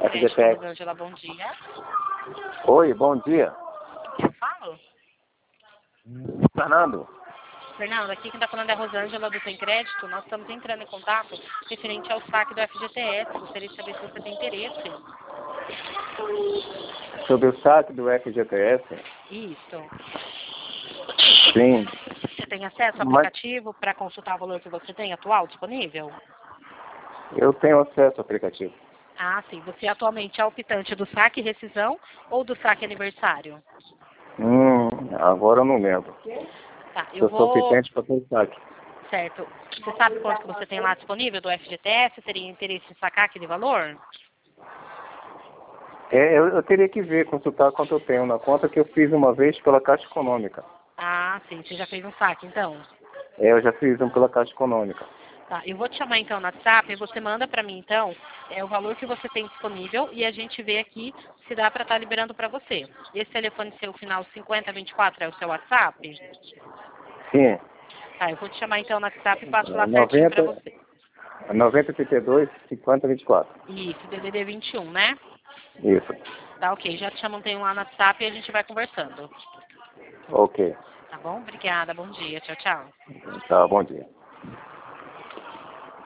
FGTS. Rosângela, bom dia. Oi, bom dia. Eu falo? Fernando. Fernando, aqui quem está falando é a Rosângela do Tem Crédito. Nós estamos entrando em contato referente ao saque do FGTS. Gostaria de saber se você tem interesse. Sobre o saque do FGTS? Isso. Sim. Você tem acesso ao Mas aplicativo para consultar o valor que você tem atual disponível? eu tenho acesso ao aplicativo. Ah, sim. Você atualmente é optante do saque rescisão ou do saque aniversário? Agora eu não lembro. Tá, Eu sou optante para ter saque. Certo. Você sabe quanto que você tem lá disponível do FGTS? Teria interesse em sacar aquele valor? Eu teria que ver, consultar quanto eu tenho na conta, que eu fiz uma vez pela Caixa Econômica. Ah, sim. Você já fez um saque, então? Eu já fiz um pela Caixa Econômica. Tá, eu vou te chamar então no WhatsApp e você manda para mim então o valor que você tem disponível e a gente vê aqui se dá para estar liberando para você. Esse telefone seu final 5024 é o seu WhatsApp? Sim. Tá, eu vou te chamar então no WhatsApp e passo lá certinho para você. 9032 5024. Isso, DDD 21, né? Isso. Tá, ok. Já te chamo então lá no WhatsApp e a gente vai conversando. Ok. Tá bom? Obrigada. Bom dia. Tchau, tchau. Tá, bom dia.